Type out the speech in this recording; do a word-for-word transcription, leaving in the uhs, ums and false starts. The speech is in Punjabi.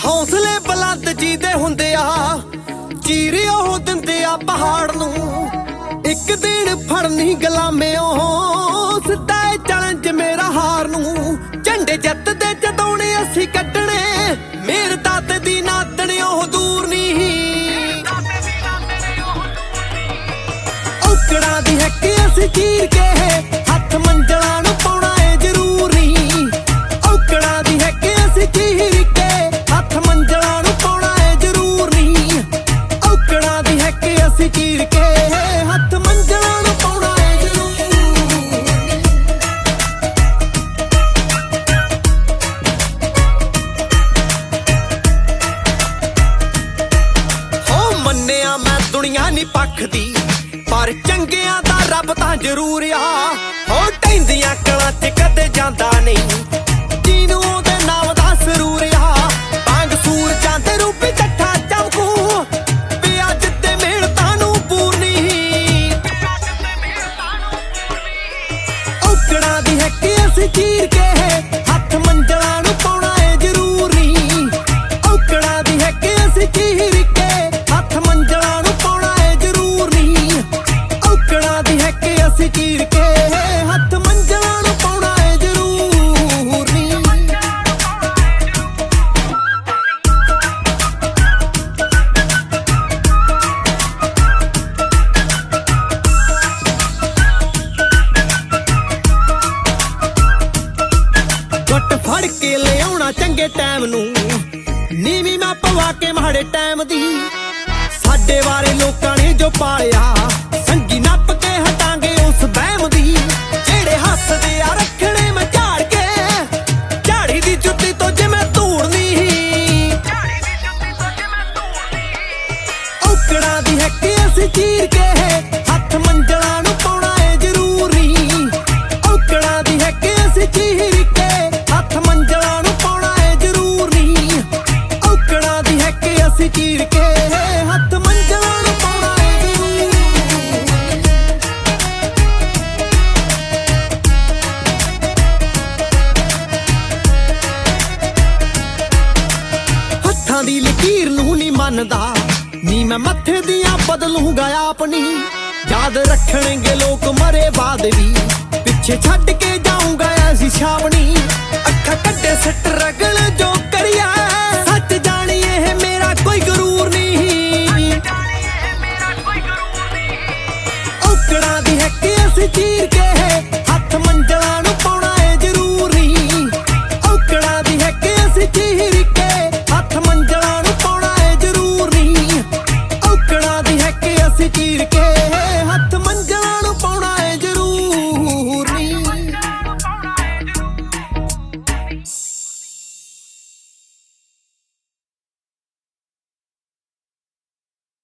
ਹੌਸਲੇ ਬੁਲੰਦ ਜੀਦੇ ਹੁੰਦੇ ਆ, ਚੀਰੇ ਉਹ ਦਿੰਦੇ ਆ ਪਹਾੜ ਨੂੰ। ਇੱਕ ਦਿਨ ਫੜਨੀ ਗੁਲਾਮਿਓ, ਸਿੱਧਾ ਏ ਚੈਲੰਜ ਮੇਰਾ ਹਾਰ ਨੂੰ। ਝੰਡੇ ਜਿੱਤ ਦੇ ਜਦੋਂਣੇ ਅਸੀਂ ਕੱਢਣੇ, ਮੇਰ ਦਾਤੇ ਦੀ ਨਾਦਣੇ ਉਹ ਦੂਰ ਨਹੀਂ। ਔਕੜਾਂ ਦੀ ਹੈਕ ਅਸੀਂ ਚੀਰ ਕੇ ਹੱਥ ਮੰਜ਼ਲਾਂ ਨੂੰ ਪਾਉਣਾ ਏ ਜ਼ਰੂਰੀ। ਔਕੜਾਂ ਦੀ ਹੈਕ ਅਸੀਂ ਚੀਰ ਕੇ ਹੱਥ ਮੰਜ਼ਲਾਂ ਨੂੰ ਪਾਉਣਾ ਏ ਜ਼ਰੂਰੀ। ਔਕੜਾਂ ਦੀ ਹੈਕ ਅਸੀਂ ਚੀਰ ਕੇ ਹੱਥ ਮੰਜ਼ਲਾਂ ਨੂੰ ਪਾਉਣਾ ਏ ਜ਼ਰੂਰੀ। ਹੋ ਮੰਨਿਆ ਮੈਂ ਦੁਨੀਆ ਨੀ ਪੱਖਦੀ, ਪਰ ਚੰਗਿਆਂ ਦਾ ਰੱਬ ਤਾਂ ਜ਼ਰੂਰ ਆ। ਹੋ ਢਹਿੰਦੀਆਂ ਕਲਾਂ ਚ ਕਦੇ ਜਾਂਦਾ ਨਹੀਂ, ਜਿਹਨੂੰ ਉਹਦੇ ਨਾਮ ਦਾ ਸਰੂਰ ਆ। ਬਾਂਗ ਸੂਰ ਜਾਂਦੇ ਰੂਪੀ ਜੱਠਾ ਚਮਕੂ, ਵੀ ਅੱਜ ਤੇ ਮਿਹਨਤਾਂ ਨੂੰ ਪੂਰਨੀ। ਔਕੜਾਂ ਦੀ ਹੈਕ ਅਸੀਂ ਚੀਰ ਕੇ ਹੱਥ ਮੰਜ਼ਲਾਂ ਨੂੰ ਪਾਉਣਾ ਏ ਜ਼ਰੂਰੀ। ਔਕੜਾਂ ਦੀ ਹੈਕ ਅਸੀਂ ਚੀਰ ਕੇ ਹੱਥ ਮੰਜ਼ਲਾਂ ਨੂੰ ਪਾਉਣਾ ਏ ਜ਼ਰੂਰੀ। ਔਕੜਾਂ ਦੀ ਹੈਕ ਅਸੀਂ ਚੀਰ ਕੇ ਹੱਥ ਮੰਜ਼ਲਾਂ ਨੂੰ ਪਾਉਣਾ ਏ ਜ਼ਰੂਰੀ। ਗੁੱਟ ਫੜ ਕੇ ਲਿਆਉਣਾ ਚੰਗੇ ਟਾਈਮ ਨੂੰ, ਨੀਵੀਂ ਮੈਂ ਪਵਾ ਕੇ ਮਾੜੇ ਟਾਈਮ ਦੀ। ਸਾਡੇ ਵਾਲੇ ਲੋਕਾਂ ਨੇ ਜੋ ਪਾਲਿਆ, ਸੰਗੀ ਨੱਪ ਕੇ ਹਟਾਂਗੇ ਉਸ ਵਹਿਮ ਦੀ। ਜਿਹੜੇ ਹੱਸਦੇ ਆ ਰੱਖਣੇ ਮੈਂ ਝਾੜ ਕੇ, ਝਾੜੀ ਦੀ ਜੁੱਤੀ ਤੋਂ ਜਿਵੇਂ ਧੂੜਨੀ। ਔਕੜਾਂ ਦੀ ਹੈਕ ਅਸੀਂ ਚੀਰ ਕੇ ਹੱਥ ਮੰਜ਼ਲਾਂ ਨੂੰ ਪਾਉਣਾ ਏ ਜ਼ਰੂਰੀ। ਔਕੜਾਂ ਦੀ ਹੈਕ ਅਸੀਂ ਚੀਰ ਕੇ ਹੱਥ ਮੰਜ਼ਲਾਂ ਨੂੰ ਪਾਉਣਾ ਏ ਜ਼ਰੂਰੀ। ਔਕੜਾਂ ਦੀ ਹੈਕ ਅਸੀਂ ਚੀਰ ਕੇ ਹੱਥ ਮੰਜ਼ਲਾਂ ਨੂੰ ਪਾਉਣਾ ਏ ਜ਼ਰੂਰੀ। ਹੱਥਾਂ ਦੀ ਲਕੀਰ ਨੂੰ ਨੀ ਮੰਨਦਾ, ਨੀ ਮੈਂ ਮੱਥੇ ਦੀਆਂ ਬਦਲੂੰਗਾ ਆਪਣੀ। ਯਾਦ ਰੱਖਣਗੇ ਲੋਕ ਮਰੇ ਬਾਅਦ ਵੀ, ਪਿੱਛੇ ਛੱਡ ਕੇ ਜਾਊਂਗਾ ਐਸੀ ਛਾਵਣੀ। ਅੱਖਾਂ ਕੱਢੇ ਸਟਰਗਲ ਜੋ ਕਰਿਆ, ਸੱਚ ਜਾਣੀ ਇਹ ਮੇਰਾ ਕੋਈ ਗਰੂਰ ਨਹੀਂ। ਔਕੜਾਂ ਦੀ ਹੈਕ ਅਸੀਂ ਚੀਰ